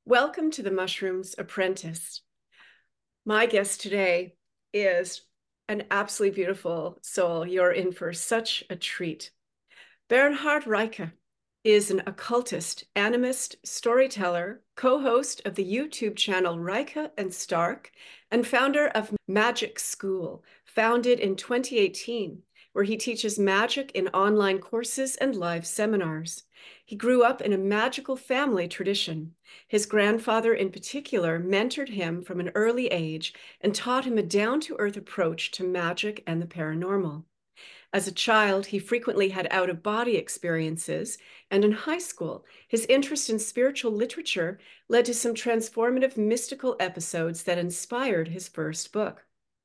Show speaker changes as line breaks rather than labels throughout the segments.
Welcome to the Mushrooms Apprentice. My guest today is an absolutely beautiful soul. You're in for such a treat. Bernhard Reinke is an occultist, animist, storyteller, co-host of the YouTube channel Reinke and Stark, and founder of Magic School, founded in 2018, where he teaches magic in online courses and live seminars. He grew up in a magical family tradition. His grandfather, in particular, mentored him from an early age and taught him a down-to-earth approach to magic and the paranormal. As a child, he frequently had out-of-body experiences, and in high school, his interest in spiritual literature led to some transformative mystical episodes that inspired his first book.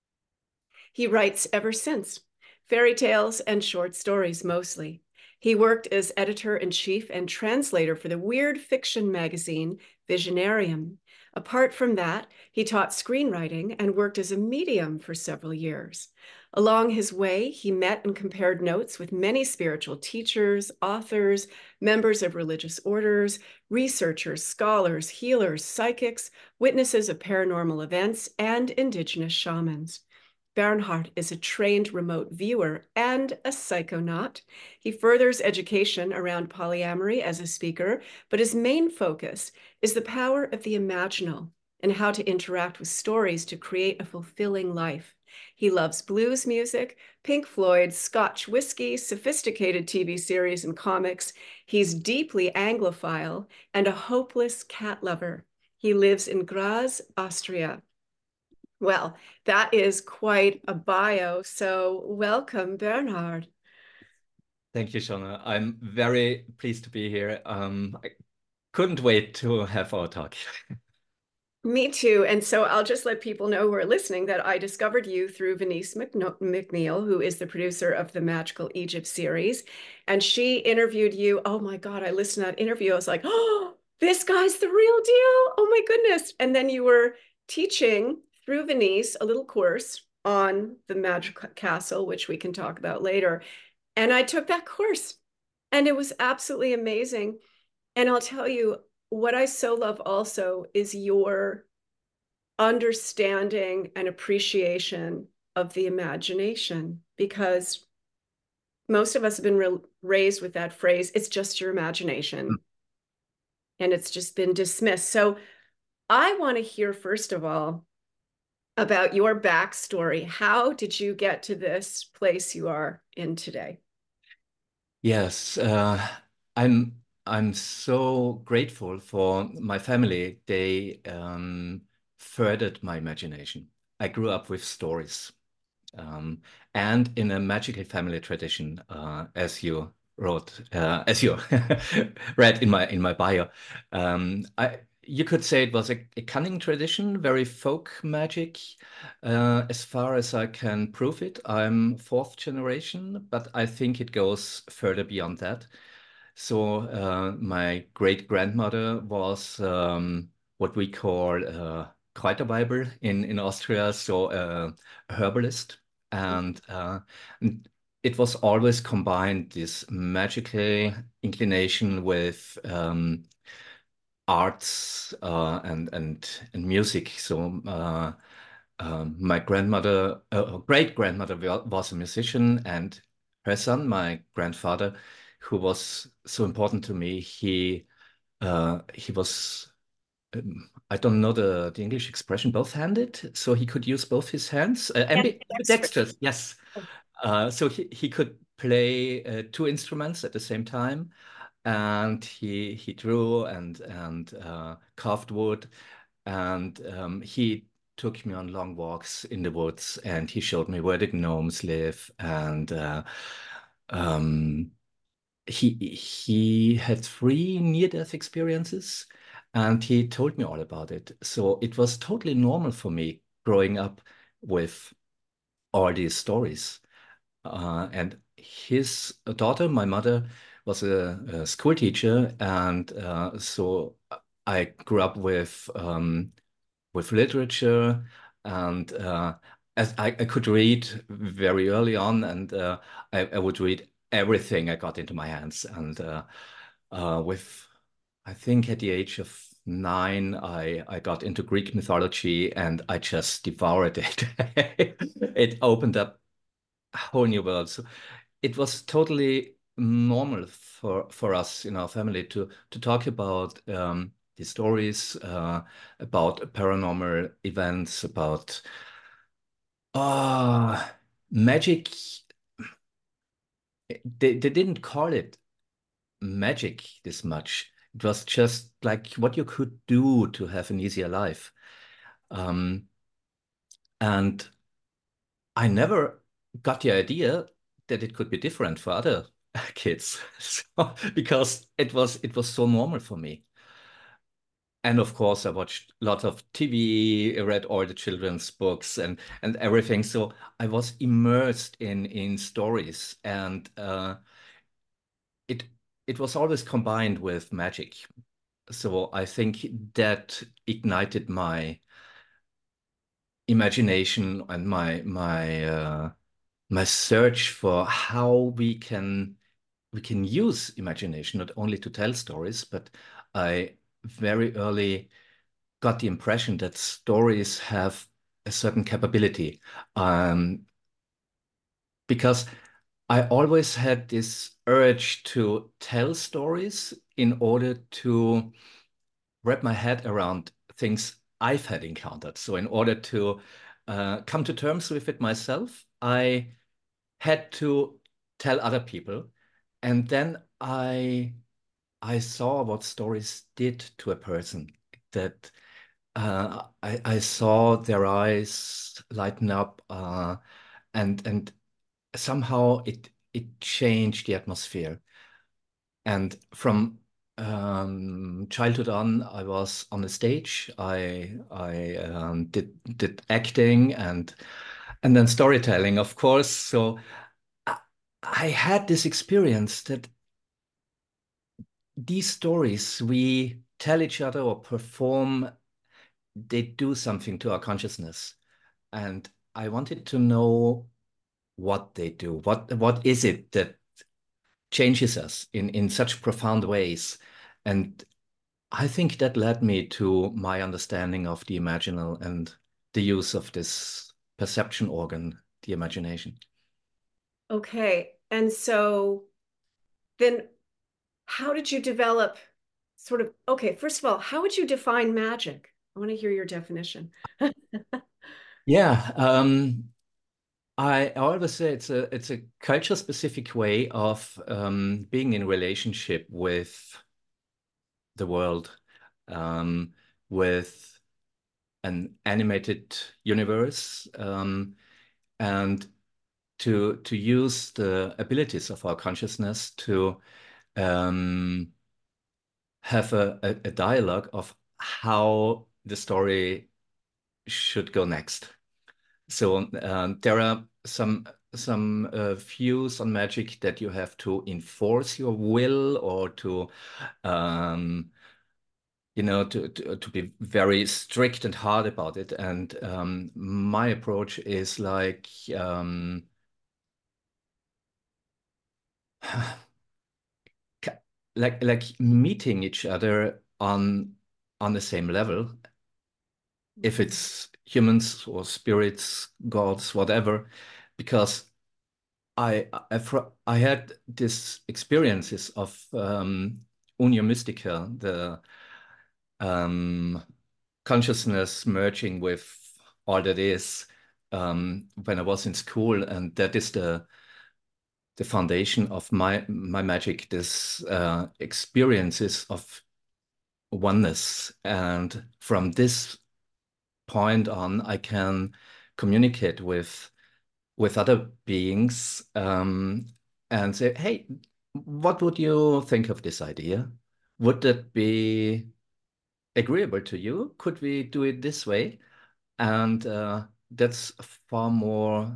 He writes ever since, fairy tales and short stories mostly. He worked as editor-in-chief and translator for the weird fiction magazine Visionarium. Apart from that, he taught screenwriting and worked as a medium for several years. Along his way, he met and compared notes with many spiritual teachers, authors, members of religious orders, researchers, scholars, healers, psychics, witnesses of paranormal events, and indigenous shamans. Bernhard is a trained remote viewer and a psychonaut. He furthers education around polyamory as a speaker, but his main focus is the power of the imaginal and how to interact with stories to create a fulfilling life. He loves blues music, Pink Floyd, Scotch whiskey, sophisticated TV series and comics. He's deeply Anglophile and a hopeless cat lover. He lives in Graz, Austria. Well, that is quite a bio. So welcome, Bernhard.
Thank you, Shauna. I'm very pleased to be here. I couldn't wait to have our talk.
Me too. And so I'll just let people know who are listening that I discovered you through Venice McNeil, who is the producer of the Magical Egypt series. And she interviewed you. Oh my God, I listened to that interview. I was like, oh, this guy's the real deal. Oh my goodness. And then you were teaching through Venice a little course on the Magic Castle, which we can talk about later. And I took that course and it was absolutely amazing. And I'll tell you, what I so love also is your understanding and appreciation of the imagination, because most of us have been raised with that phrase, it's just your imagination, and it's just been dismissed. So I want to hear, first of all, about your backstory. How did you get to this place you are in today?
Yes, I'm so grateful for my family. They furthered my imagination. I grew up with stories, and in a magical family tradition, as you wrote, as you read in my bio. You could say it was a cunning tradition, very folk magic. As far as I can prove it, I'm fourth generation, but I think it goes further beyond that. So my great grandmother was what we call Kräuterweibel in Austria, so a herbalist, and it was always combined this magical inclination with arts and music. So my grandmother, great grandmother, was a musician, and her son, my grandfather, who was so important to me, he was I don't know the English expression, both-handed, so he could use both his hands. Ambidextrous, yes. So he could play two instruments at the same time, and he drew and carved wood, and he took me on long walks in the woods, and he showed me where the gnomes live, and um, he had three near-death experiences, and he told me all about it. So it was totally normal for me growing up with all these stories. And his daughter, my mother, was a school teacher, and so I grew up with literature, and as I could read very early on, and I would read everything I got into my hands. And with, I think at the age of 9, I got into Greek mythology and I just devoured it. It opened up a whole new world. So it was totally normal for us in our family to talk about the stories, about paranormal events, about magic. They didn't call it magic this much. It was just like what you could do to have an easier life. Um, and I never got the idea that it could be different for other kids. So, because it was so normal for me. And of course, I watched a lot of TV, I read all the children's books and everything. So I was immersed in stories, and it it was always combined with magic. So I think that ignited my imagination and my search for how we can use imagination not only to tell stories, but I very early got the impression that stories have a certain capability. Because I always had this urge to tell stories in order to wrap my head around things I've had encountered. So in order to come to terms with it myself, I had to tell other people, and then I saw what stories did to a person. That I saw their eyes lighten up, and somehow it changed the atmosphere. And from childhood on, I was on the stage. I did acting and then storytelling, of course. So I, I had this experience that these stories we tell each other or perform, they do something to our consciousness. And I wanted to know what they do. What is it that changes us in such profound ways? And I think that led me to my understanding of the imaginal and the use of this perception organ, the imagination.
Okay. And so then how did you develop sort of, okay, first of all, how would you define magic? I want to hear your definition.
Yeah, I always say it's a culture specific way of being in relationship with the world, um, with an animated universe, and to use the abilities of our consciousness to um, have a dialogue of how the story should go next. So there are some views on magic that you have to enforce your will or to to be very strict and hard about it. And my approach is like meeting each other on the same level, if it's humans or spirits, gods, whatever, because I had this experiences of Unio Mystica, the um, consciousness merging with all that is, when I was in school, and that is the foundation of my magic. This experiences of oneness, and from this point on, I can communicate with other beings, and say, "Hey, what would you think of this idea? Would that be agreeable to you? Could we do it this way?" And that's far more.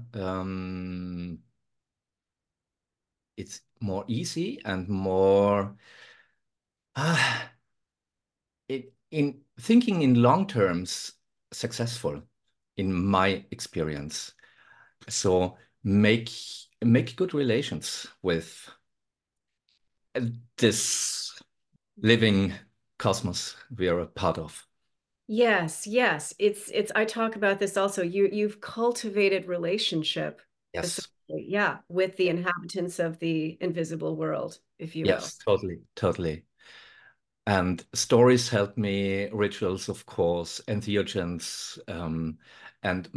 It's more easy and more. Uh, in thinking in long terms, successful, in my experience. So make good relations with this living cosmos we are a part of.
Yes, yes. It's I talk about this also. You've cultivated relationship
Yes,
essentially, yeah, with the inhabitants of the invisible world, if you will.
yes, totally, totally. And stories help me, rituals, of course, entheogens, and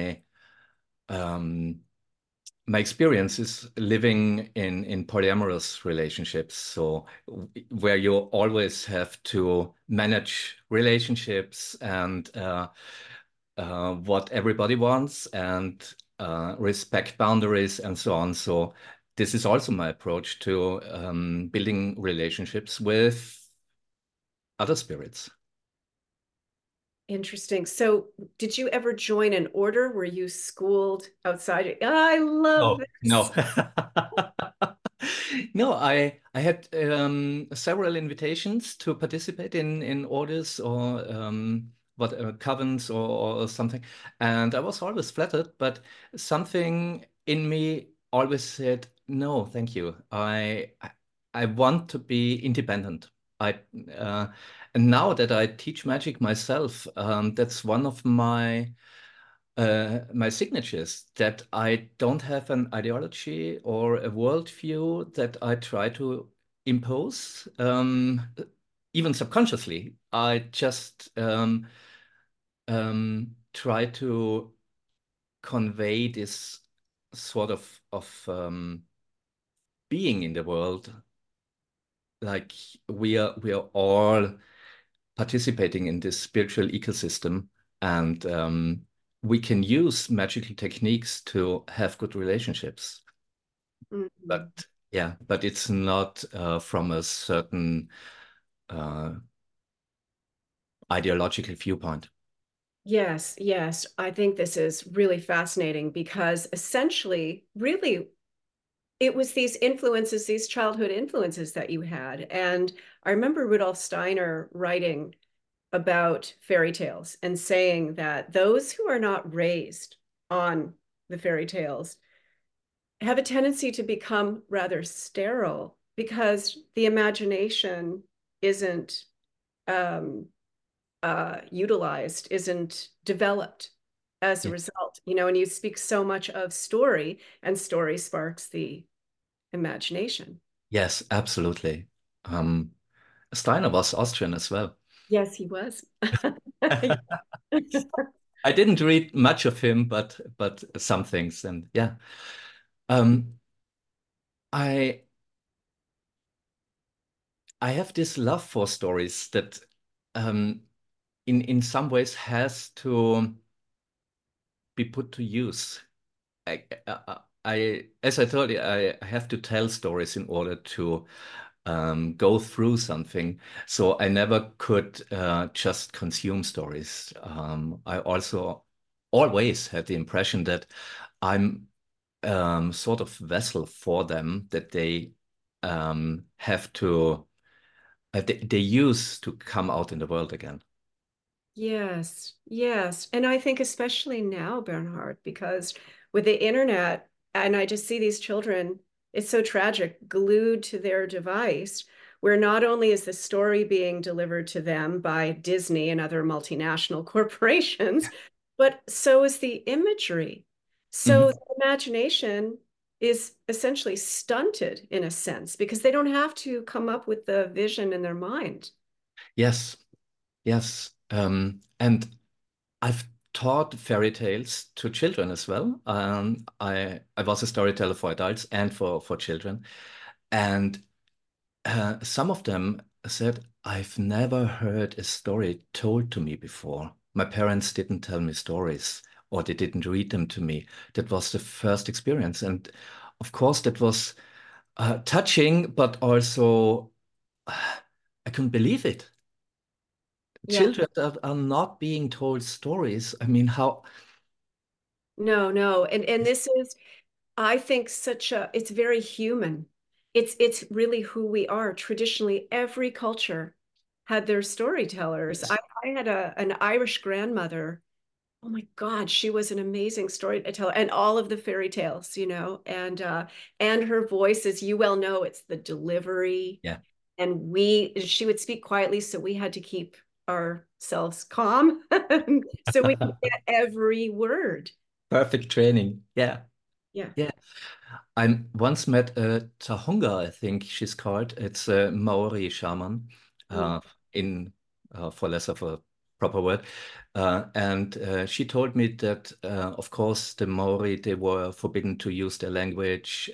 um, my experience is living in polyamorous relationships. So where you always have to manage relationships and what everybody wants and respect boundaries and so on. So this is also my approach to building relationships with other spirits.
Interesting. So, did you ever join an order? Were you schooled outside? I love
No,
this.
no. No, I had several invitations to participate in orders or what covens or something, and I was always flattered, but something in me always said, "No, thank you. I want to be independent." I uh, and now that I teach magic myself, that's one of my signatures that I don't have an ideology or a worldview that I try to impose, even subconsciously. I just try to convey this sort of being in the world, like we are all participating in this spiritual ecosystem, and we can use magical techniques to have good relationships.
Mhm.
But yeah, but it's not from a certain uh, ideological viewpoint.
Yes, yes. I think this is really fascinating because essentially, really, it was these influences, these childhood influences that you had. And I remember Rudolf Steiner writing about fairy tales and saying that those who are not raised on the fairy tales have a tendency to become rather sterile because the imagination isn't um, utilized, isn't developed as a
Yeah.
result. You know, and you speak so much of story, and story sparks the imagination.
Yes, absolutely. Um, Steiner was Austrian as well.
Yes, he was.
I didn't read much of him, but some things, and yeah. Um, I I have this love for stories that um, in some ways has to be put to use. As I told you, I have to tell stories in order to go through something. So I never could just consume stories. I also always had the impression that I'm sort of vessel for them, that they have to, they use to come out in the world again.
Yes, yes. And I think especially now, Bernhard, because with the internet, and I just see these children, it's so tragic, glued to their device, where not only is the story being delivered to them by Disney and other multinational corporations, but so is the imagery. So
Mhm.
the imagination is essentially stunted in a sense because they don't have to come up with the vision in their mind.
Yes, yes. And I've taught fairy tales to children as well. I was a storyteller for adults and for children. And some of them said, I've never heard a story told to me before. My parents didn't tell me stories or they didn't read them to me. That was the first experience. And of course, that was touching, but also I couldn't believe it.
Yeah.
Children that are not being told stories. I mean, how?
No, no. And this is, I think, such a, it's very human. It's really who we are. Traditionally, every culture had their storytellers.
Yes.
I had an Irish grandmother. Oh my God, she was an amazing storyteller, and all of the fairy tales, and her voice, as you well know, it's the delivery
Yeah.
and she would speak quietly, so we had to keep ourselves calm so we could get every word.
Perfect training. Yeah.
Yeah.
Yeah. I once met a Tahunga, I think she's called. It's a Maori shaman,
Mm,
uh, in for less of a proper word. And she told me that, of course, the Maori, they were forbidden to use their language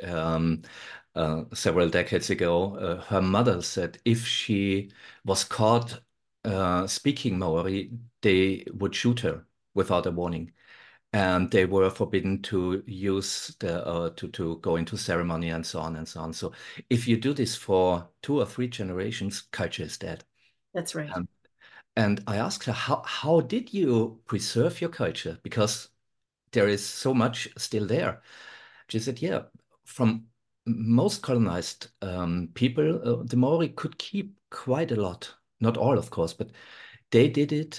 several decades ago. Her mother said if she was caught speaking Maori, they would shoot her without a warning, and they were forbidden to use to go into ceremony and so on and so on. So if you do this for 2 or 3 generations, culture is dead.
that's right.
Um, and I asked her, how did you preserve your culture? Because there is so much still there. She said, yeah, from most colonized people, the Maori could keep quite a lot. Not all, of course, but they did it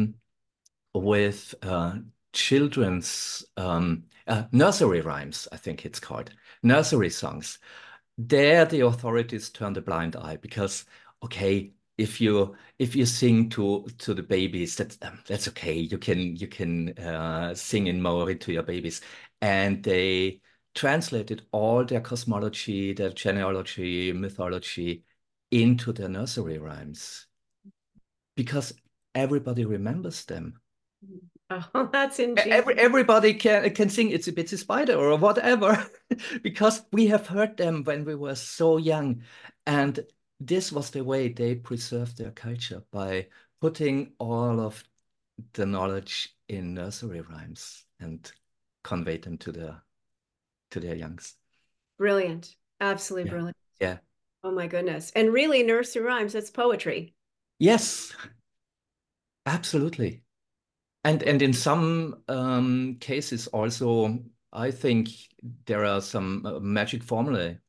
with children's nursery rhymes, I think it's called, nursery songs. There, the authorities turned a blind eye because, okay, if you sing to the babies, that's okay. You can sing in Maori to your babies, and they translated all their cosmology, their genealogy, mythology into their nursery rhymes because everybody remembers them.
Oh, that's ingenious.
Everybody can sing Itsy Bitsy Spider or whatever because we have heard them when we were so young. And this was the way they preserved their culture by putting all of the knowledge in nursery rhymes and conveyed them to their youngs.
Brilliant. Absolutely
Yeah.
brilliant.
Yeah.
Oh my goodness. And really, nursery rhymes, that's poetry.
Yes, absolutely. And in some cases also, I think there are some magic formulae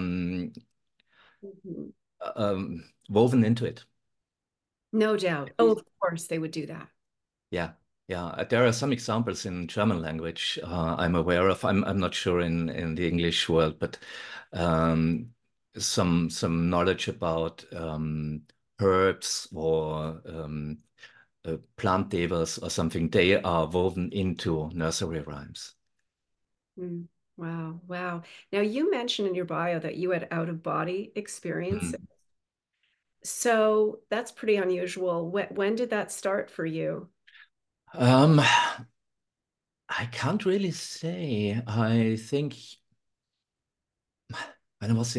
Mhm.
woven into it.
No doubt. Oh, of course they would do that.
Yeah, yeah. There are some examples in German language I'm aware of. I'm not sure in the English world, but um, some knowledge about herbs or plant devas or something. They are woven into nursery rhymes.
Mm. Wow. Wow. Now, you mentioned in your bio that you had out of body experience.
Mm.
So that's pretty unusual. When did that start for you?
Um, I can't really say. I think when I was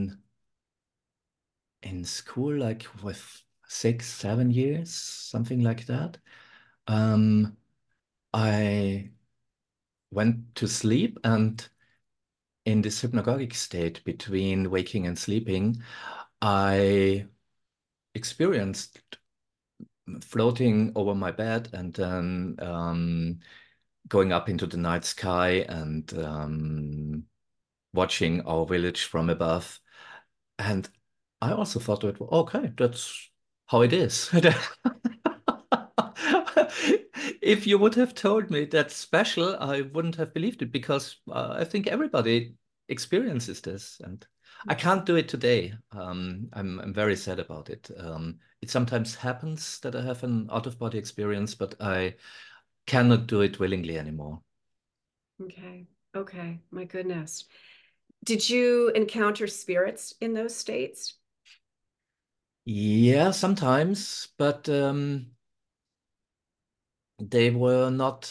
in school, like with 6, 7 years, something like that, um, I went to sleep, and in this hypnagogic state between waking and sleeping, I experienced floating over my bed and then going up into the night sky and watching our village from above. And I also thought that, okay, that's how it is. If you would have told me that's special, I wouldn't have believed it because I think everybody experiences this, and I can't do it today. I'm very sad about it. It sometimes happens that I have an out-of-body experience, but I cannot do it willingly anymore.
Okay. Okay. My goodness. Did you encounter spirits in those states?
Yeah, sometimes, but they were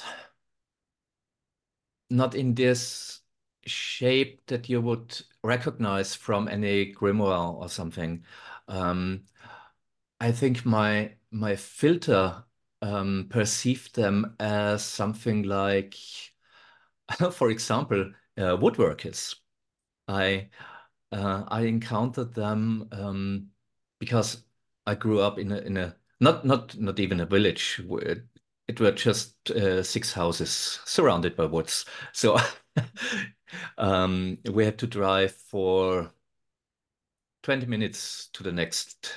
not in this shape that you would recognize from any grimoire or something. Um, I think my filter perceived them as something like, for example, woodworkers. I I encountered them because I grew up in a not even a village. It were just 6 houses surrounded by woods. So we had to drive for 20 minutes to the next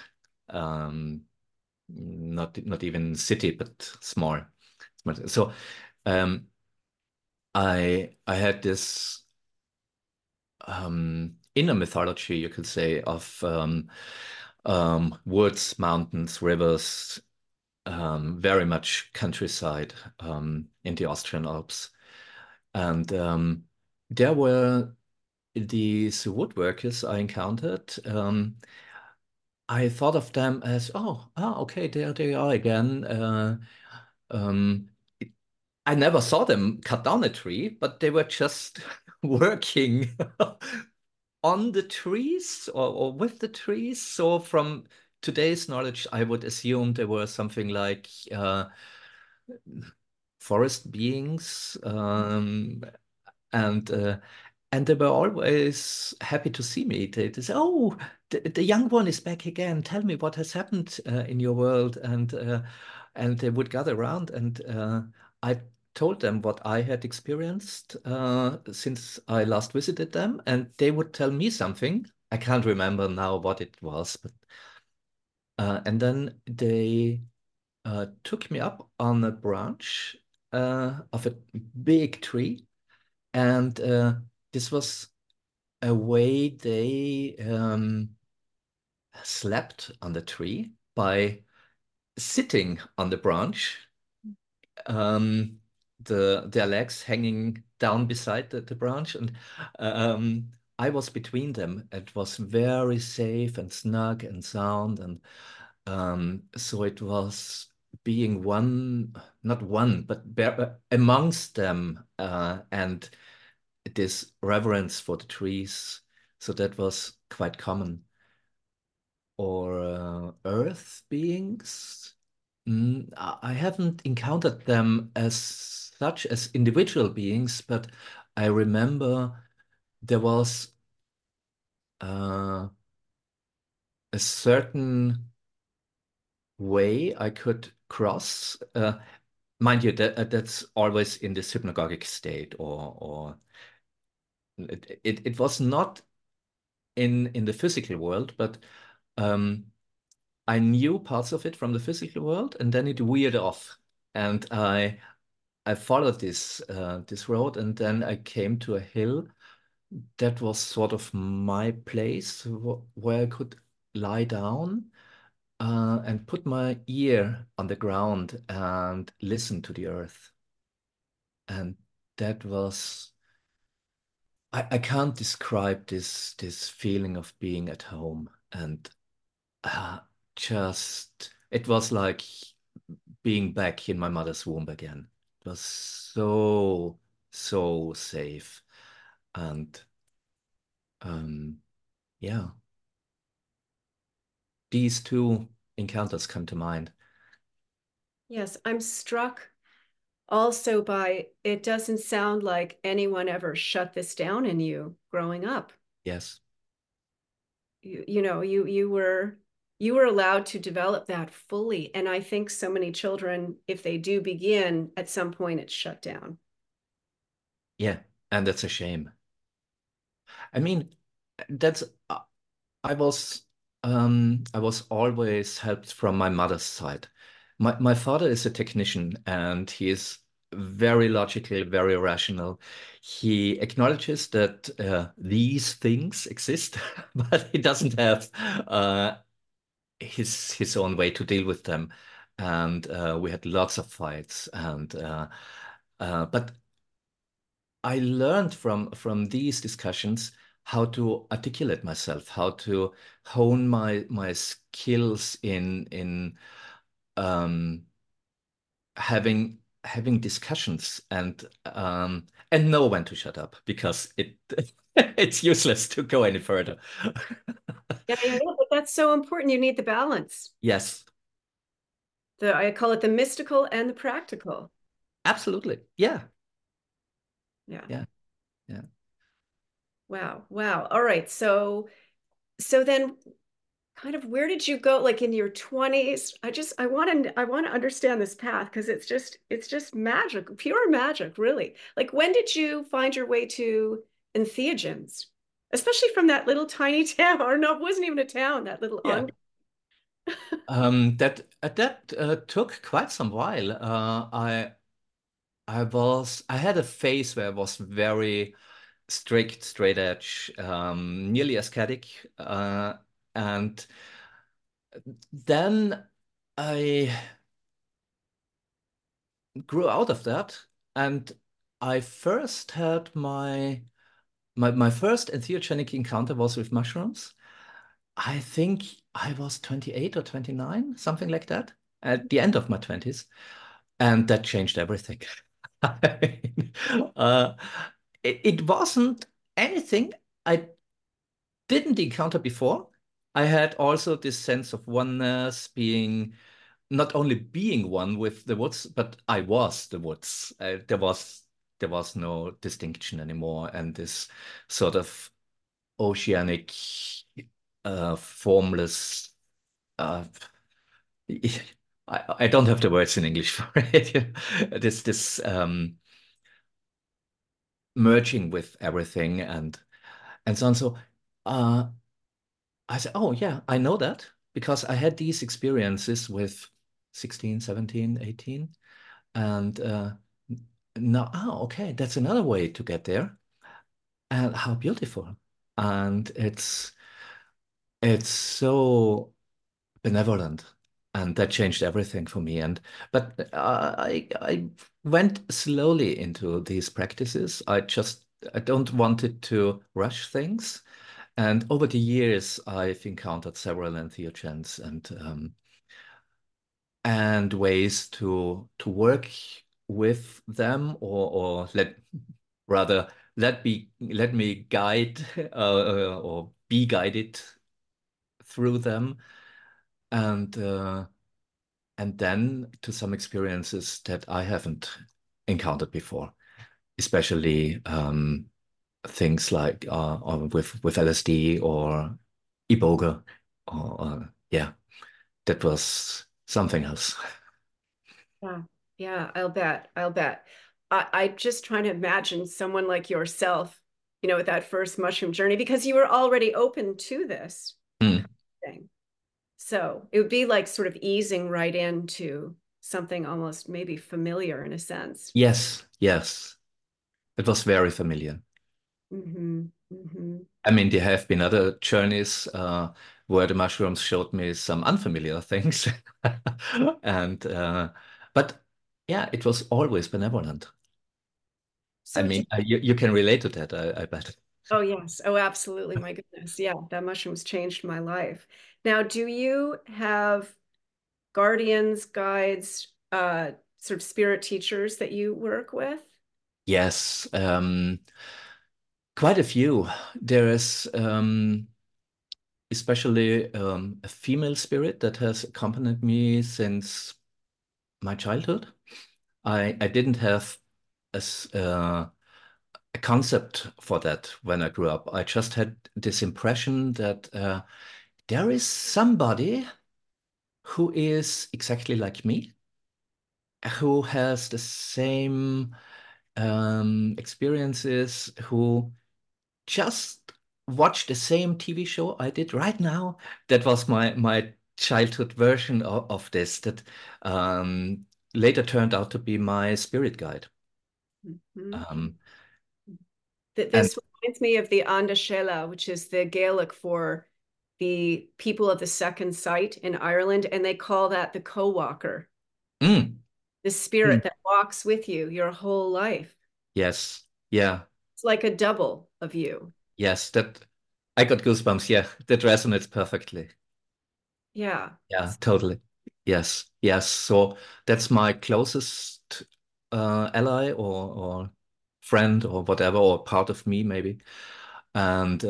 not even city, but small. So um, I had this inner mythology, you could say, of woods, mountains, rivers, very much countryside in the Austrian Alps. And there were these woodworkers I encountered. I thought of them as, oh, okay, there they are again. Um, I never saw them cut down a tree, but they were just working on the trees or with the trees. So from today's knowledge, I would assume they were something like forest beings, and and they were always happy to see me. They say, "Oh, the young one is back again. Tell me what has happened in your world." And they would gather around, and I told them what I had experienced since I last visited them, and they would tell me something. I can't remember now what it was, but and then they took me up on a branch of a big tree, and this was a way they slept on the tree by sitting on the branch, um, their legs hanging down beside the branch, and I was between them. It was very safe and snug and sound, and so it was being one, not one, but amongst them, and this reverence for the trees. So that was quite common. Or earth beings. I haven't encountered them as such as individual beings, but I remember there was uh, a certain way I could cross. Mind you, that's always in this hypnagogic state, or it was not in the physical world, but um, I knew parts of it from the physical world, and then it veered off, and I followed this road, and then I came to a hill that was sort of my place where I could lie down and put my ear on the ground and listen to the earth, and that was I can't describe this feeling of being at home and uh, just it was like being back in my mother's womb again. It was so safe. And yeah, these two encounters come to mind.
Yes, I'm struck also by it doesn't sound like anyone ever shut this down in you growing up.
Yes.
You know, you were allowed to develop that fully. And I think so many children, if they do begin, at some point it's shut down.
Yeah. And that's a shame. I mean, that's I was I was always helped from my mother's side. My father is a technician and he is very logical, very rational. He acknowledges that these things exist, but he doesn't have his own way to deal with them. And we had lots of fights. And but I learned from these discussions how to articulate myself, how to hone my skills in um, having discussions and know when to shut up because it it's useless to go any further.
Yeah, yeah, yeah, but that's so important. You need the balance.
Yes,
I call it the mystical and the practical.
absolutely. Yeah,
Yeah.
yeah, yeah,
Wow. Wow. All right. So then kind of where did you go like in your 20s? I want to understand this path because it's just magic, pure magic, really. Like when did you find your way to entheogens? Especially from that little tiny town, or no, it wasn't even a town, that little
yeah.
on.
That took quite some while. I had a phase where I was very strict, straight edge, nearly ascetic. And then I grew out of that, and I first had my first entheogenic encounter was with mushrooms. I think I was 28 or 29, something like that, at the end of my 20s. And that changed everything. uh, it wasn't anything I didn't encounter before. I had also this sense of oneness, being not only being one with the woods, but I was the woods. There was no distinction anymore, and this sort of oceanic, formless. Uh, I don't have the words in English for it. This merging with everything and so on. So uh, I said, oh yeah, I know that because I had these experiences with 16, 17, 18. And now, oh, okay, that's another way to get there. And how beautiful. And it's so benevolent. And that changed everything for me. But I went slowly into these practices. I don't want it to rush things. And over the years, I've encountered several entheogens and ways to work with them, or rather let me guide, or be guided through them, and uh, and then to some experiences that I haven't encountered before, especially things like with LSD or Iboga, or yeah, that was something else.
Yeah, yeah, I'll bet. I'll bet. I just trying to imagine someone like yourself, with that first mushroom journey, because you were already open to this
Mm.
thing. So it would be like sort of easing right into something almost maybe familiar in a sense.
Yes, yes, it was very familiar.
Mm-hmm. Mm-hmm.
I mean, there have been other journeys where the mushrooms showed me some unfamiliar things, and but yeah, it was always benevolent. I
So do
mean, you can relate to that, I bet.
Oh, yes. Oh, absolutely. My goodness. Yeah, that mushroom's changed my life. Now, do you have guardians, guides, sort of spirit teachers that you work with?
Yes, quite a few. There is especially a female spirit that has accompanied me since my childhood. I didn't have a concept for that when I grew up. I just had this impression that there is somebody who is exactly like me, who has the same experiences, who just watched the same TV show I did right now. That was my childhood version of this that later turned out to be my spirit guide.
Mhm.
Um, and
This reminds me of the Anda Shela, which is the Gaelic for the people of the second sight in Ireland, and they call that the co-walker,
mm,
the
mm,
spirit that walks with you your whole life.
yes, yeah.
It's like a double of you.
Yes, that I got goosebumps. Yeah, that resonates perfectly.
Yeah.
Yeah, totally. Yes, yes. So that's my closest ally or friend or whatever, or part of me maybe. And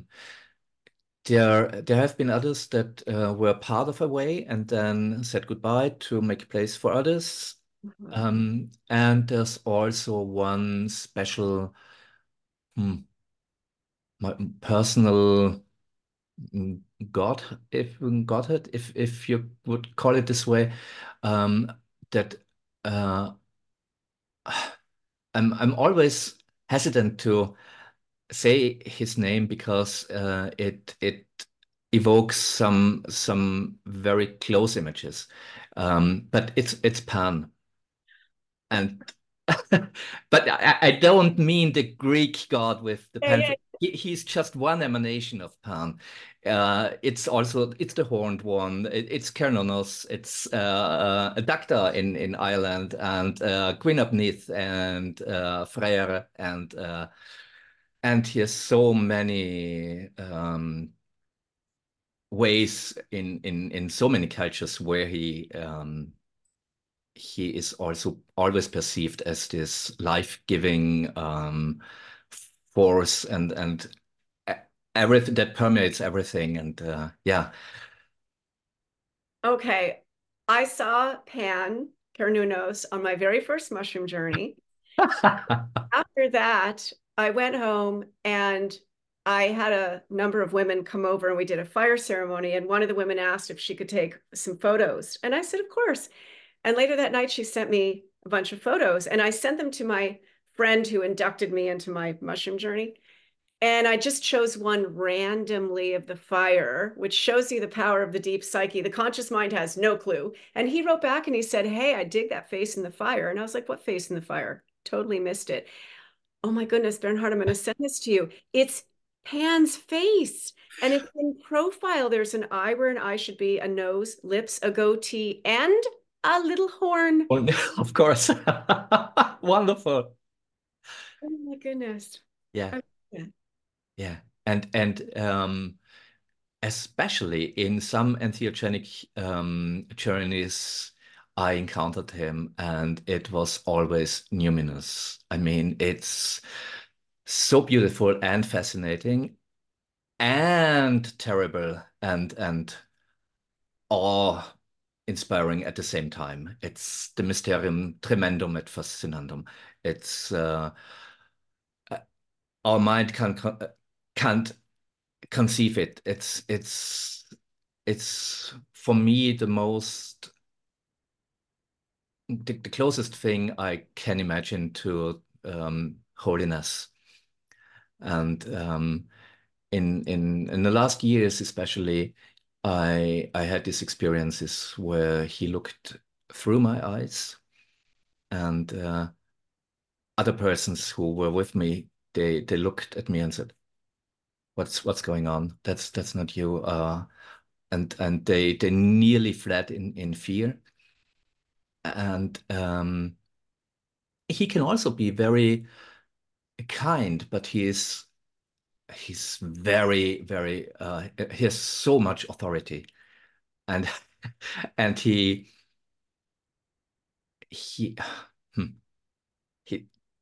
there have been others that were part of a way and then said goodbye to make place for others.
Mhm.
And there's also one special, hmm, my personal mm, God, if Godhead, if you would call it this way, um, that uh, I'm always hesitant to say his name because it evokes some very close images, but it's Pan, and But I don't mean the Greek god with the
Yeah,
pen.
yeah.
He's just one emanation of Pan. It's the horned one. It's Cernunnos. It's Dacta in Ireland, and Gwyn Neath and Freyr, and he has so many ways in so many cultures where he is also always perceived as this life-giving force and e- everything that permeates everything. And yeah.
Okay. I saw Pan Carnunos on my very first mushroom journey. After that, I went home and I had a number of women come over and we did a fire ceremony. And one of the women asked if she could take some photos. And I said, of course. And later that night, she sent me a bunch of photos and I sent them to my friend who inducted me into my mushroom journey. And I just chose one randomly of the fire, which shows you the power of the deep psyche. The conscious mind has no clue. And he wrote back and he said, hey, I dig that face in the fire. And I was like, what face in the fire? Totally missed it. Oh my goodness, Bernhard, I'm going to send this to you. It's Pan's face. And it's in profile. There's an eye where an eye should be, a nose, lips, a goatee, and a little horn.
Of course. Wonderful.
Oh my goodness.
Yeah,
I- yeah.
yeah. And especially in some entheogenic journeys, I encountered him, and it was always numinous. I mean, it's so beautiful and fascinating and terrible and awe-inspiring at the same time. It's the mysterium tremendum et fascinandum. It's our mind can't conceive it. It's for me the closest thing I can imagine to holiness. And in the last years, especially, I had these experiences where he looked through my eyes, and other persons who were with me, they looked at me and said, what's going on? That's not you." And they nearly fled in fear. And he can also be very kind, but he's he has so much authority, and and he hmm, he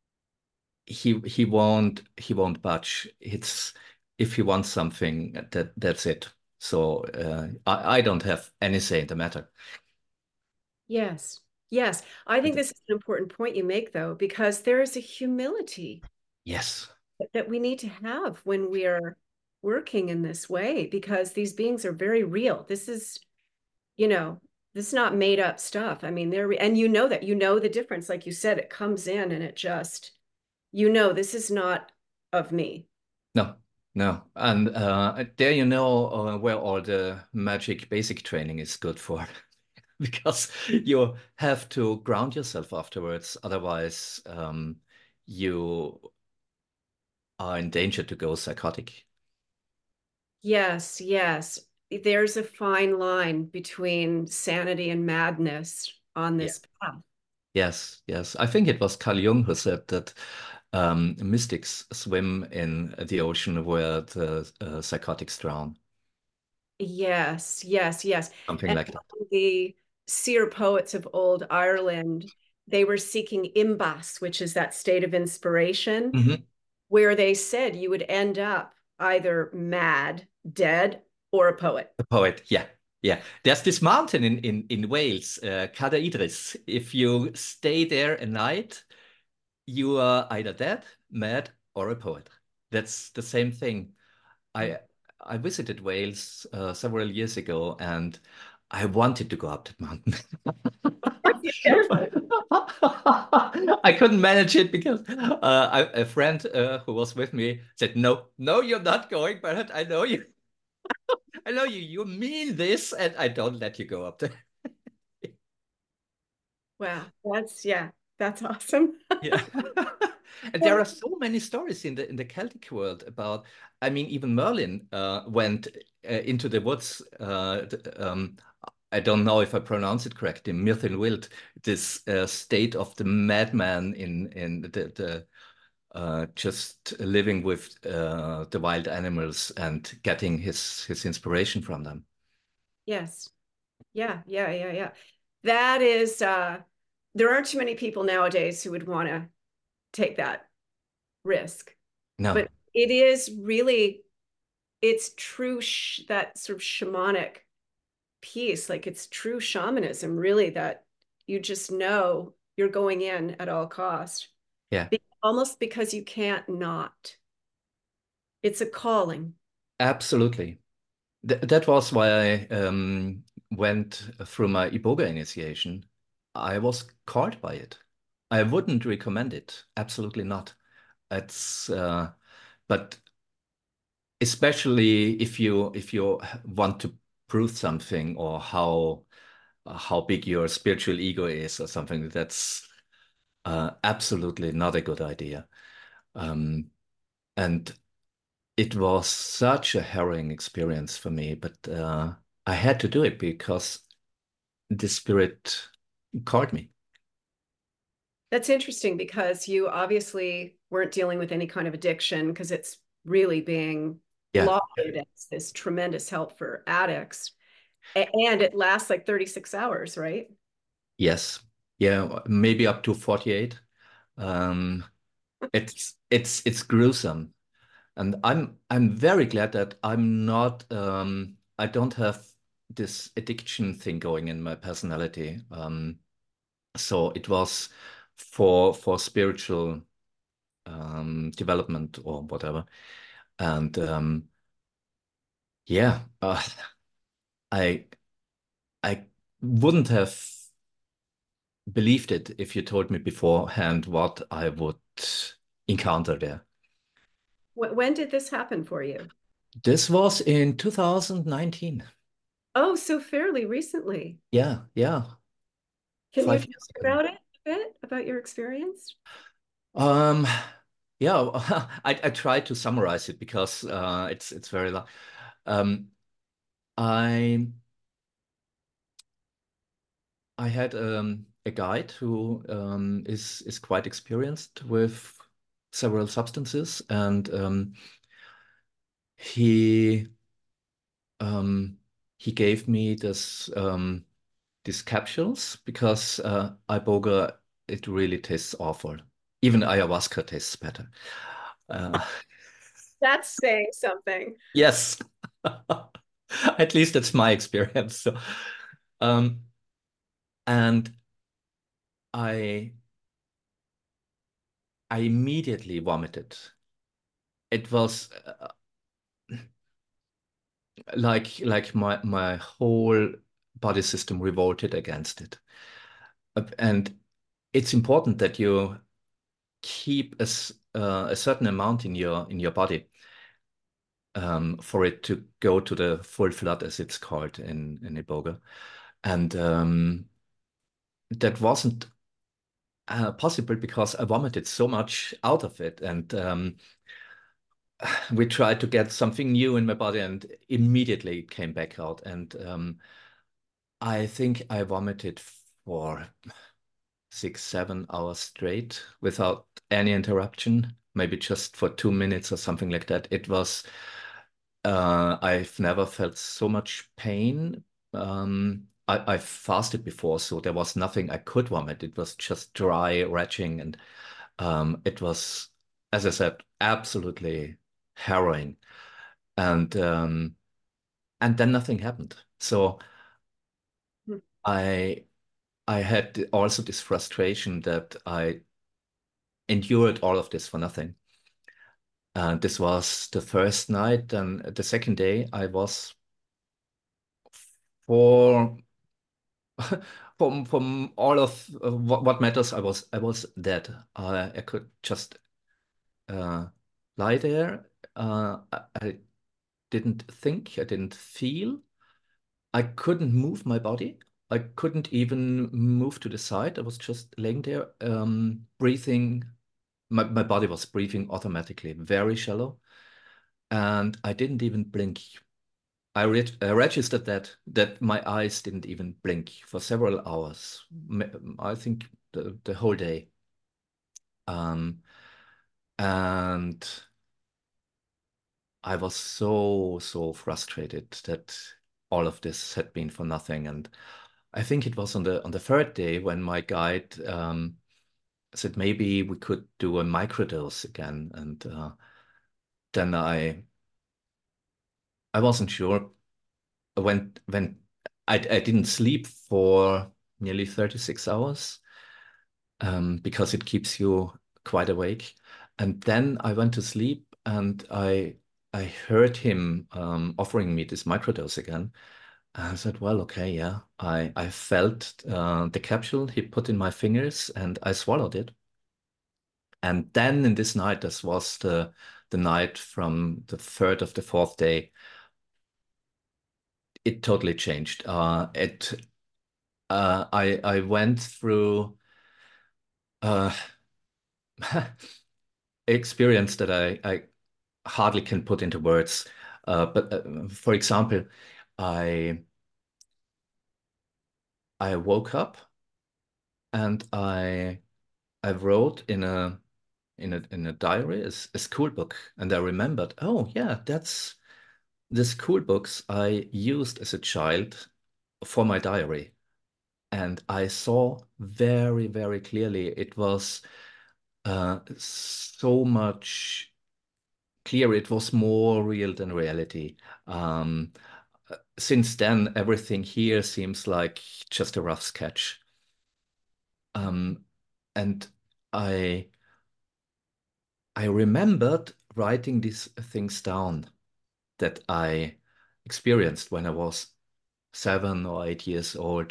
he won't budge. It's if he wants something, that's it. So I don't have any say in the matter.
Yes. Yes. I think this is an important point you make, though, because there is a humility
Yes.
that we need to have when we are working in this way, because these beings are very real. This is, you know, this is not made up stuff. I mean, and you know that, you know the difference. Like you said, it comes in and it just, this is not of me.
No, no. And there you know where all the magic basic training is good for. Because you have to ground yourself afterwards. Otherwise, you are in danger to go psychotic.
Yes, yes. There's a fine line between sanity and madness on
Yeah.
this path.
Yes, yes. I think it was Carl Jung who said that mystics swim in the ocean where the psychotics drown.
Yes, yes, yes.
Something
And
like that.
the seer poets of old Ireland, they were seeking imbas, which is that state of inspiration,
Hmm.
where they said you would end up either mad, dead, or a poet.
The poet, yeah. Yeah, there's this mountain in Wales, Cadair Idris. If you stay there a night, you are either dead, mad, or a poet. That's the same thing.
Yeah.
I I visited Wales several years ago, and I wanted to go up that mountain.
Of course you did.
I couldn't manage it because a friend who was with me said, "No, no, you're not going, Bernhard. I know you. I know you. You mean this, and I don't let you go up there."
Wow, that's awesome.
Yeah. And there are so many stories in the Celtic world about, I mean, even Merlin went into the woods. I don't know if I pronounce it correctly, Myrddin, this state of the madman in the just living with the wild animals and getting his inspiration from them.
Yes. Yeah, yeah, yeah, yeah. That is there aren't too many people nowadays who would want to take that risk. But
No,
it is really it's true that sort of shamanic piece, like it's true shamanism really that you just know you're going in at all cost.
yeah,
Almost because you can't not. It's a calling.
absolutely. That was why I went through my Iboga initiation. I was caught by it. I wouldn't recommend it. Absolutely not. It's but especially if you want to prove something or how big your spiritual ego is or something, that's absolutely not a good idea. Um, and it was such a harrowing experience for me, but I had to do it because the spirit called me.
That's interesting because you obviously weren't dealing with any kind of addiction because it's really being
Yeah.
lauded as this tremendous help for addicts. And it lasts like 36 hours, right?
Yes. Yeah. Maybe up to 48. Um, it's gruesome. And I'm very glad that I'm not I don't have this addiction thing going in my personality. So it was for spiritual development or whatever. And yeah, I I wouldn't have believed it if you told me beforehand what I would encounter there.
When did this happen for you?
This was in 2019.
Oh, so fairly recently.
Yeah, yeah,
Can you
5 years
talk
ago.
about it a bit, about your experience?
Um, yeah, I try to summarize it because it's very long. Um, I I had a guide who is quite experienced with several substances, and he um, he gave me these capsules because iboga it really tastes awful. Even ayahuasca tastes better. Uh,
That's saying something.
yes, at least that's my experience. So, um, and I I immediately vomited. It was like my whole body system revolted against it. And it's important that you keep a certain amount in your body for it to go to the full flood, as it's called in Iboga. And that wasn't possible because I vomited so much out of it. And we tried to get something new in my body, and immediately it came back out. And I think I vomited for 6, 7 hours straight without any interruption, maybe just for 2 minutes or something like that. I've never felt so much pain. I fasted before, so there was nothing I could vomit. It was just dry retching, and it was, as I said, absolutely harrowing. And and then nothing happened. So I I had also this frustration that I endured all of this for nothing. And this was the first night, and the second day I was for from all of what matters. I was dead. I could just uh, lie there. I didn't think. I didn't feel. I couldn't move my body. I couldn't even move to the side. I was just laying there, breathing. My body was breathing automatically, very shallow, and I didn't even blink. I registered that my eyes didn't even blink for several hours. I think the whole day. Um, and I was so frustrated that all of this had been for nothing. And I think it was on the third day when my guide said maybe we could do a microdose again. And then I wasn't sure. When I didn't sleep for nearly 36 hours, because it keeps you quite awake. And then I went to sleep and I heard him offering me this microdose again. And I said, well, okay, yeah. I felt the capsule he put in my fingers and I swallowed it. And then in this night, this was the night from the third of the fourth day, it totally changed. I went through uh, experience that I hardly can put into words. But for example, I I woke up and I wrote in a diary, a school book, and I remembered, oh yeah, that's the school books I used as a child for my diary. And I saw very clearly it was so much clear. It was more real than reality. Um, since then, everything here seems like just a rough sketch. Um, and I I remembered writing these things down that I experienced when I was 7 or 8 years old,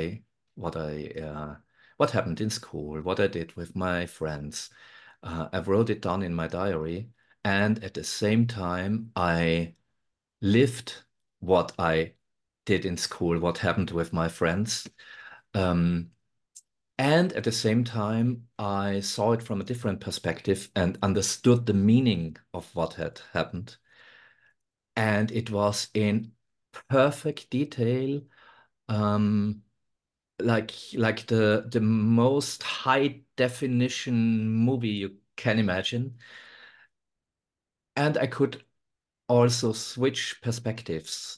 what happened in school, what I did with my friends. I wrote it down in my diary, and at the same time, I lived what I did in school, what happened with my friends. Um, and at the same time, I saw it from a different perspective and understood the meaning of what had happened. And it was in perfect detail, um, like the most high definition movie you can imagine. And I could also switch perspectives.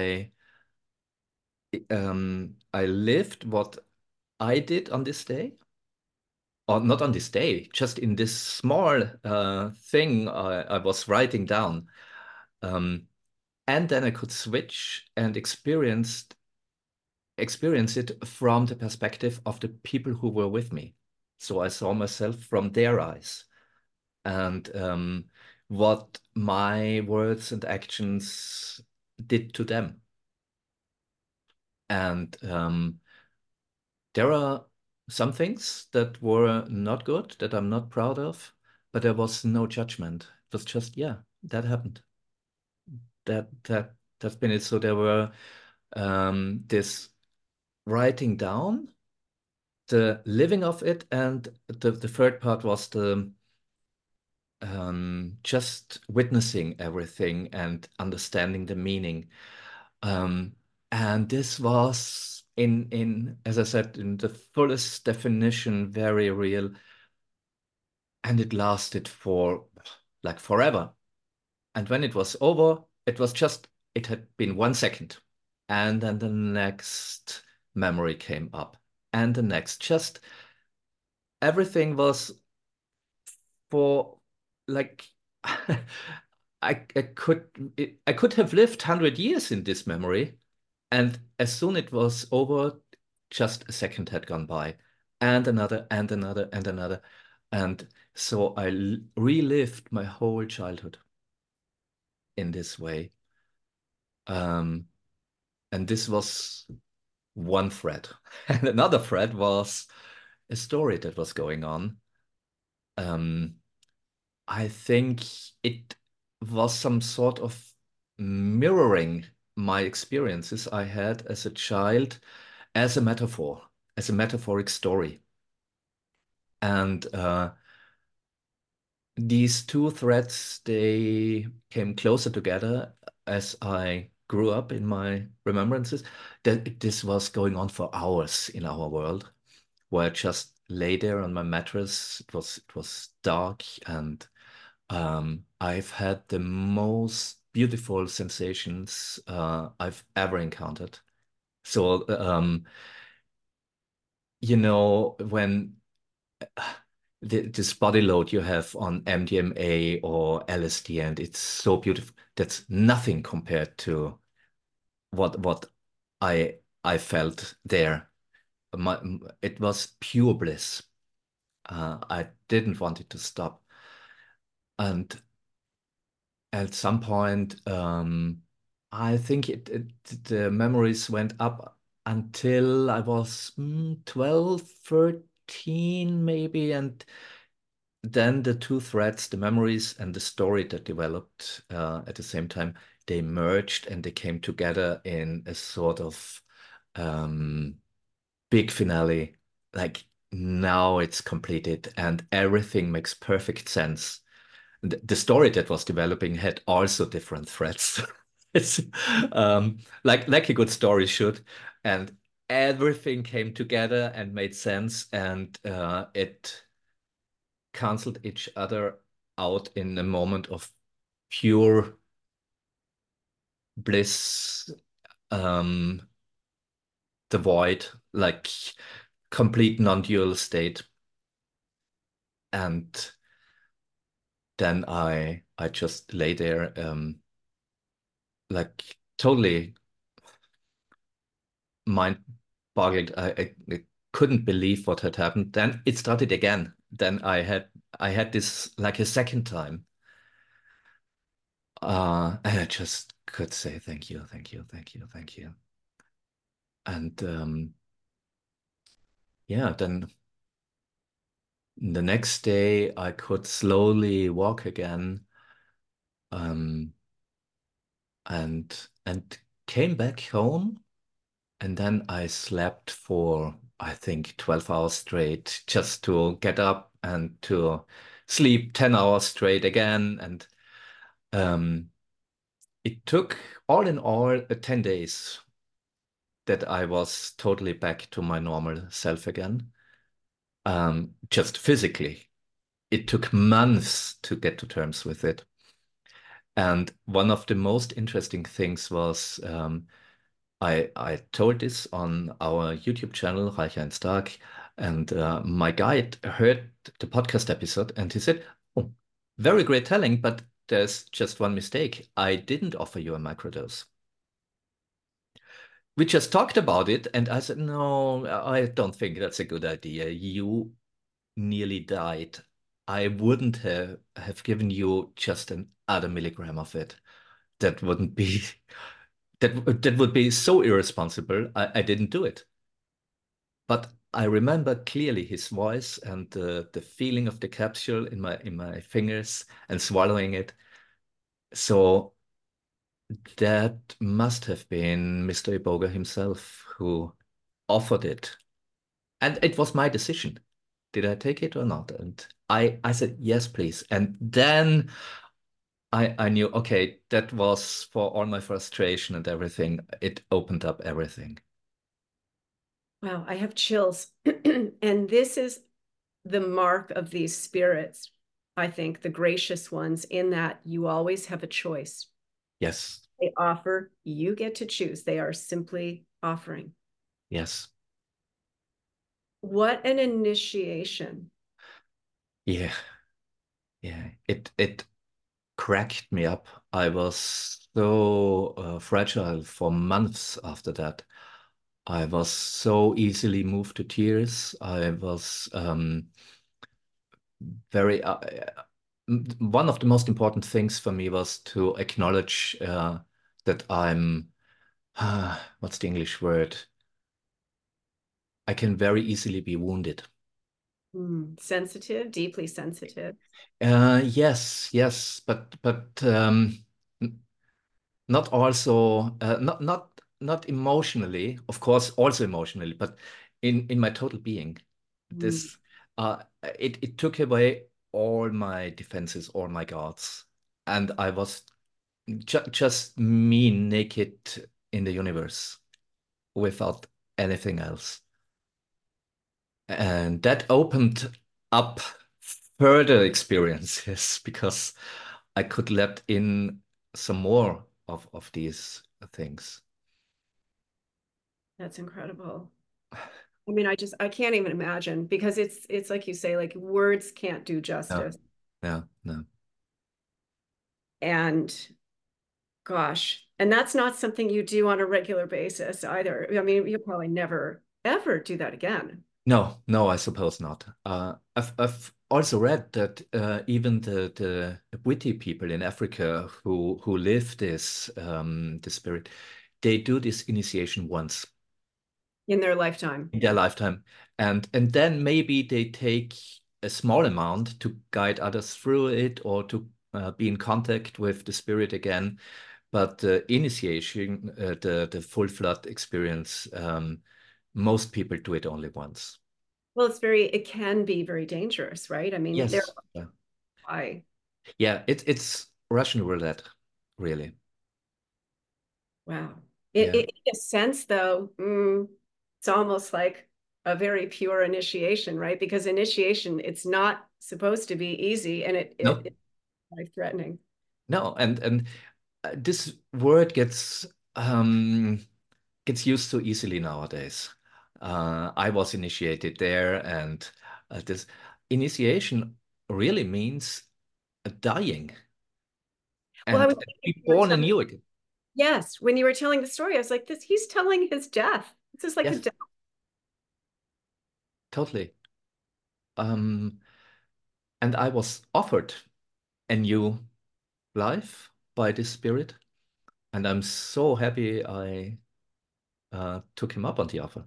I lived what I did on this day, or not on this day, just in this small thing I was writing down. Um, and then I could switch and experience it from the perspective of the people who were with me. So I saw myself from their eyes and what my words and actions did to them. And there are some things that were not good, that I'm not proud of, but there was no judgment. It was just, yeah, that happened. That's been it. So there were this writing down, the living of it, and the third part was the just witnessing everything and understanding the meaning. Um, and this was in as I said, in the fullest definition, very real, and it lasted for like forever. And when it was over, it had been 1 second. And then the next memory came up, and the next. Just everything was for like I could have lived 100 years in this memory, and as soon it was over, just a second had gone by, and another, and another, and another, and so I relived my whole childhood in this way. Um, and this was one thread, and another thread was a story that was going on. Um, I think it was some sort of mirroring my experiences I had as a child as a metaphor, as a metaphoric story. And these two threads, they came closer together as I grew up in my remembrances. That this was going on for hours in our world, where I just lay there on my mattress. It was dark, and I've had the most beautiful sensations I've ever encountered. So, when this body load you have on MDMA or LSD, and it's so beautiful. That's nothing compared to what I felt there. It was pure bliss. I didn't want it to stop. And at some point, I think the memories went up until I was 12, 13 maybe, and then the two threads, the memories and the story that developed at the same time, they merged and they came together in a sort of um, big finale. Like now it's completed and everything makes perfect sense. The story that was developing had also different threads. It's like a good story should, and everything came together and made sense, and it canceled each other out in a moment of pure bliss, um, the void, like complete non-dual state. And then I just lay there, like totally mind-boggling. I couldn't believe what had happened. Then it started again. Then I had this like a second time. And I just could say thank you, thank you, thank you, thank you. And yeah, then the next day I could slowly walk again, um, and came back home, and then I slept for I think 12 hours straight just to get up and to sleep 10 hours straight again. And um, it took all in all 10 days that I was totally back to my normal self again, just physically. It took months to get to terms with it. And one of the most interesting things was I told this on our YouTube channel, Reicher and Stark, and my guide heard the podcast episode and he said, "Oh, very great telling, but there's just one mistake. I didn't offer you a microdose." We just talked about it, and I said, "No, I don't think that's a good idea. You nearly died. I wouldn't have given you just an other milligram of it. That wouldn't be that would be so irresponsible. I didn't do it." But I remember clearly his voice and the feeling of the capsule in my fingers and swallowing it. So that must have been Mr. Iboga himself who offered it. And it was my decision. Did I take it or not? And I said, yes, please. And then I knew, okay, that was for all my frustration and everything. It opened up everything.
Wow, I have chills. And this is the mark of these spirits, I think, the gracious ones, in that you always have a choice.
Yes,
They offer, you get to choose. They are simply offering.
yes.
What an initiation.
Yeah, yeah. It cracked me up. I was so fragile for months after that. I was so easily moved to tears. I was very one of the most important things for me was to acknowledge that I'm what's the English word? I can very easily be wounded.
Sensitive, deeply sensitive.
Yes, yes, but not also not not emotionally, of course, also emotionally, but in my total being.
Mm.
This it took away all my defenses, all my guards, and I was just me naked in the universe without anything else. And that opened up further experiences because I could let in some more of these things.
That's incredible. I mean, I can't even imagine because it's like you say, like words can't do
No,
justice.
no, no,
And gosh, and that's not something you do on a regular basis either. I mean, you'll probably never ever do that again.
no, no, I suppose not. I've also read that even the witty people in Africa who live this the spirit, they do this initiation once
In their lifetime.
in their lifetime, and then maybe they take a small amount to guide others through it or to be in contact with the spirit again. But the initiation, the full flood experience, most people do it only once.
Well, it can be very dangerous, right? I mean, they're
Yes. Yeah.
high.
Yeah, it's Russian roulette, really.
Wow.
Yeah.
In a sense, though, it's almost like a very pure initiation, right? Because initiation, it's not supposed to be easy, and
No,
it's life-threatening.
no, and this word gets used so easily nowadays. I was initiated there, and this initiation really means dying
Well, I
and
was thinking
be
you were
born
telling,
anew again.
yes, when you were telling the story, I was like, this, he's telling his death. This is like a
Yes,
death.
totally. Um, and I was offered a new life by this spirit, and I'm so happy I took him up on the offer.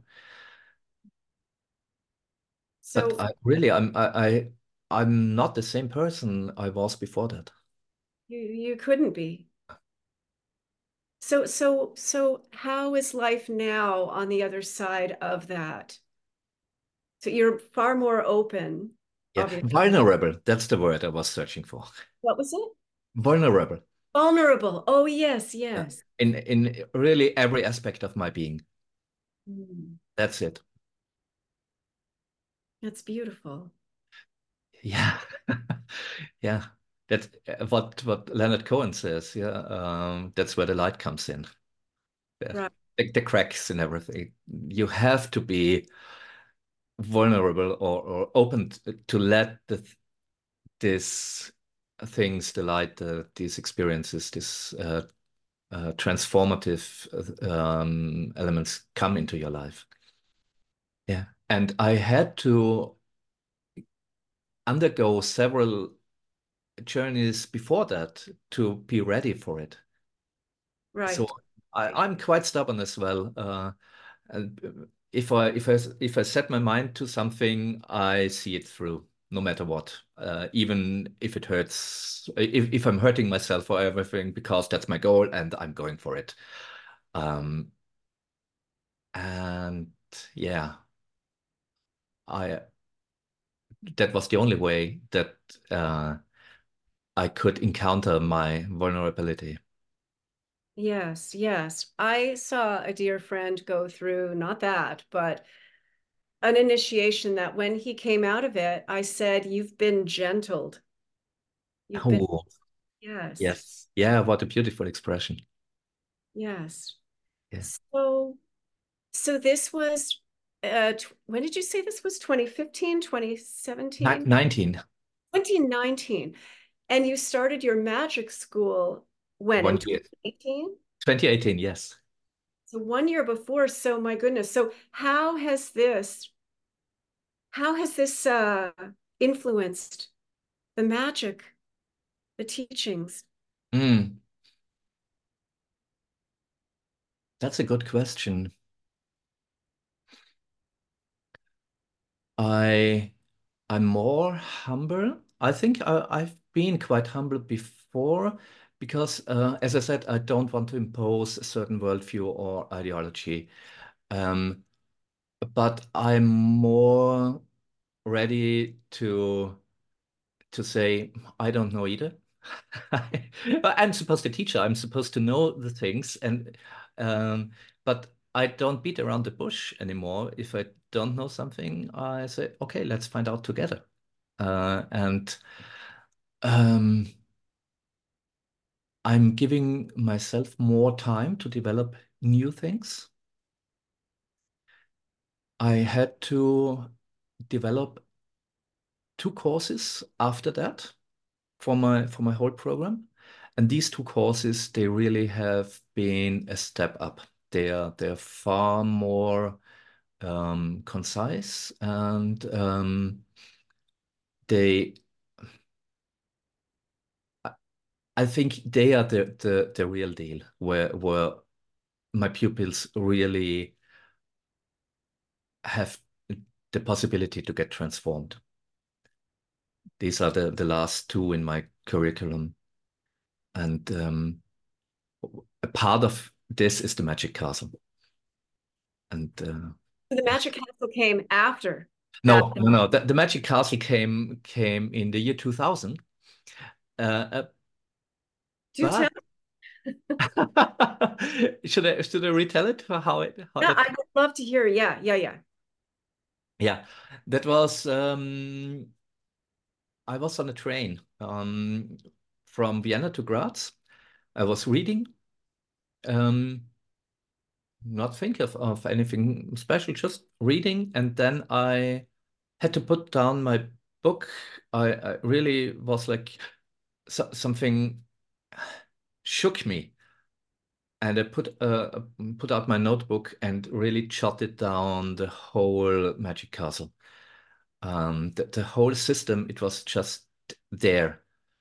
But
So
I really, I'm not the same person I was before that.
you couldn't be. So how is life now on the other side of that? So you're far more open,
Yeah,
obviously.
vulnerable. That's the word I was searching for.
What was it?
Vulnerable.
Vulnerable. Oh, yes,
Yeah.
yes.
In really every aspect of my being.
Mm,
That's it.
that's beautiful.
Yeah. Yeah. That's what Leonard Cohen says. Yeah. That's where the light comes in. Yeah.
Right.
The cracks and everything. You have to be vulnerable or open to let these things, the light, these experiences, these transformative elements come into your life. Yeah. And I had to undergo several journeys before that to be ready for it. So
Right. Right.
I'm quite stubborn as well. And if I set my mind to something, I see it through, no matter what. Even if it hurts, if I'm hurting myself for everything, because that's my goal and I'm going for it. Um, and yeah, I that was the only way that I could encounter my vulnerability.
Yes, yes. I saw a dear friend go through, not that, but an initiation that when he came out of it, I said, you've been gentled. You've been,
Oh,
yes,
yes. Yeah, what a beautiful expression.
yes.
Yeah.
So this was, when did you say this was? 2015, 2017,
19,
2019. And you started your magic school when, in
1 year.
2018?
2018, yes.
So 1 year before. So my goodness. So how has this influenced the magic, the teachings?
Mm, that's a good question. I I'm more humble. I think I've been quite humble before, because as I said, I don't want to impose a certain worldview or ideology. Um, but I'm more ready to say I don't know either. I'm supposed to teach. I'm supposed to know the things, and but I don't beat around the bush anymore. If I don't know something, I say, okay, let's find out together. And um, I'm giving myself more time to develop new things. I had to develop two courses after that for my whole program. And these two courses, they really have been a step up. They're far more concise, and they I think they are the real deal, where my pupils really have the possibility to get transformed. These are the last two in my curriculum. And a part of this is the Magic Castle. And
The Magic Castle came after that.
no, no, no. The Magic Castle came in the year 2000. Uh, uh,
Do tell.
but should I retell it for how
Yeah,
that?
I would love to hear. Yeah, yeah, yeah.
Yeah, that was I was on a train from Vienna to Graz. I was reading, um, not think of anything special, just reading, and then I had to put down my book. I really was like something shook me, and I put out my notebook and really jotted down the whole Magic Castle. The whole system, it was just there.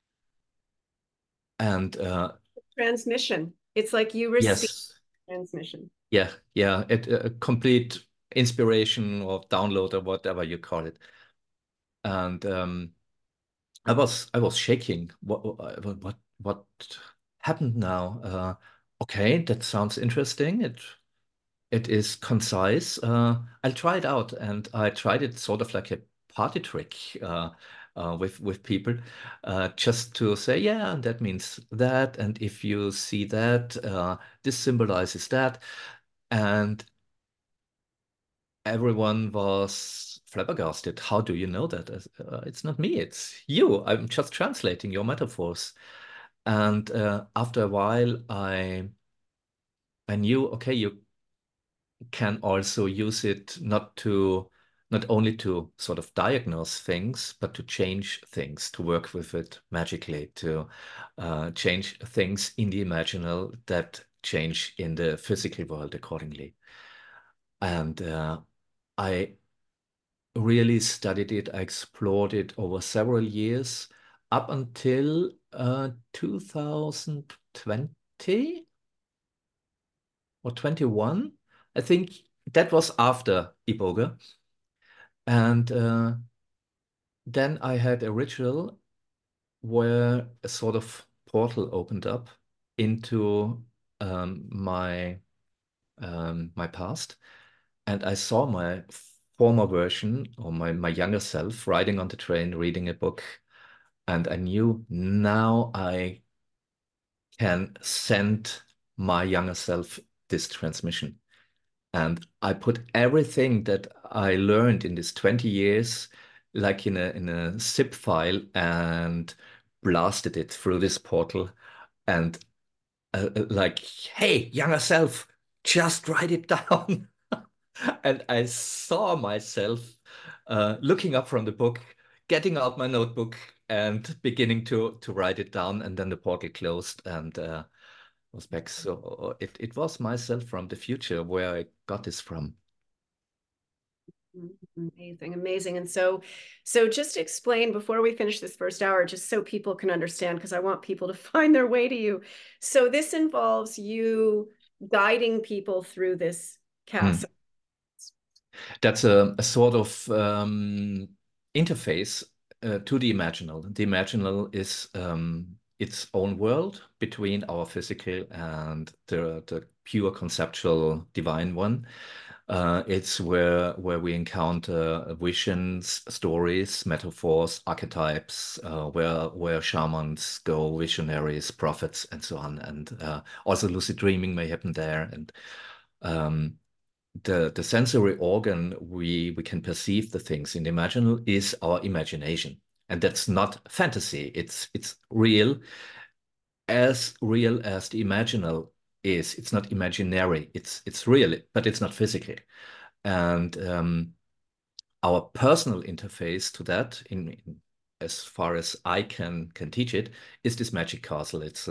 And
Transmission. It's like you receive
yes,
transmission.
yeah, yeah, a complete inspiration or download or whatever you call it. And I was shaking. What happened now? Okay, that sounds interesting. It is concise. I'll try it out, and I tried it sort of like a party trick with people, just to say, yeah, and that means that, and if you see that, this symbolizes that, and everyone was flabbergasted. How do you know that? It's not me, it's you. I'm just translating your metaphors. And after a while, I knew, okay, you can also use it not only to sort of diagnose things, but to change things, to work with it magically, to change things in the imaginal that change in the physical world accordingly. And I really studied it. I explored it over several years up until 2020 or 21. I think that was after Iboga. And then I had a ritual where a sort of portal opened up into my my past, and I saw my former version or my younger self riding on the train, reading a book, and I knew now I can send my younger self this transmission. And I put everything that I learned in these 20 years like in a zip file and blasted it through this portal and like, hey, younger self, just write it down. And I saw myself looking up from the book, getting out my notebook and beginning to write it down. And then the portal closed and was back. So it was myself from the future where I got this from.
Amazing, amazing. And so just explain before we finish this first hour, just so people can understand, because I want people to find their way to you. So this involves you guiding people through this
Hmm.
castle.
That's a sort of interface to the imaginal. The imaginal is its own world between our physical and the pure conceptual divine one. It's where we encounter visions, stories, metaphors, archetypes, where shamans go, visionaries, prophets, and so on. And also lucid dreaming may happen there. And um, the sensory organ we can perceive the things in the imaginal is our imagination. And that's not fantasy. It's real as the imaginal is. It's not imaginary. It's real, but it's not physical. And our personal interface to that, as far as I can teach it, is this magic castle. It's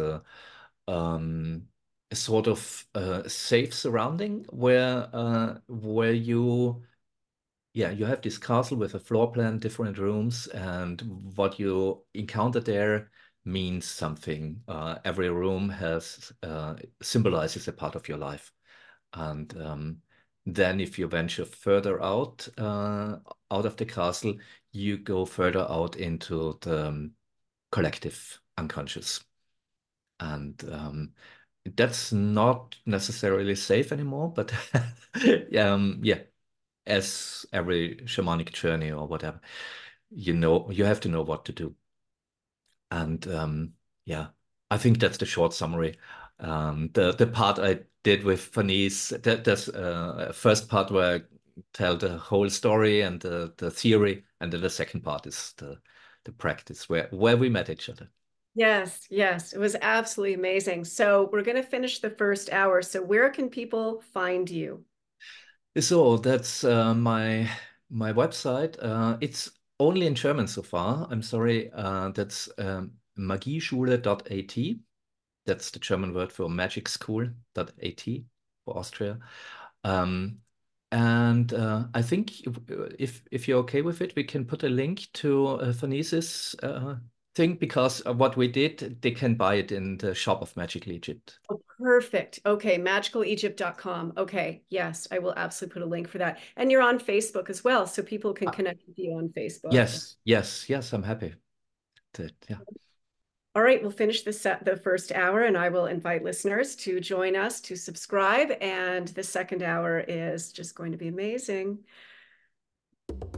a sort of safe surrounding where you have this castle with a floor plan, different rooms, and what you encounter there means something. Every room has symbolizes a part of your life, and then if you venture further out of the castle, you go further out into the collective unconscious, and that's not necessarily safe anymore, but yeah, as every shamanic journey or whatever, you have to know what to do. And yeah, I think that's the short summary. The part I did with Fanise, there's a first part where I tell the whole story and the theory, and then the second part is the practice where we met each other.
Yes, yes, it was absolutely amazing. So we're going to finish the first hour. So where can people find you?
So that's my website. It's only in German so far. I'm sorry. That's magieschule.at. That's the German word for magic school.at for Austria. Um, and I think if you're okay with it, we can put a link to Phonisis thing, because what we did, they can buy it in the shop of Magical Egypt.
Oh, perfect. Okay, magicalegypt.com. Okay, yes, I will absolutely put a link for that. And you're on Facebook as well, so people can connect with you on Facebook.
Yes, I'm happy. Yeah.
All right, we'll finish the first hour, and I will invite listeners to join us to subscribe. And the second hour is just going to be amazing.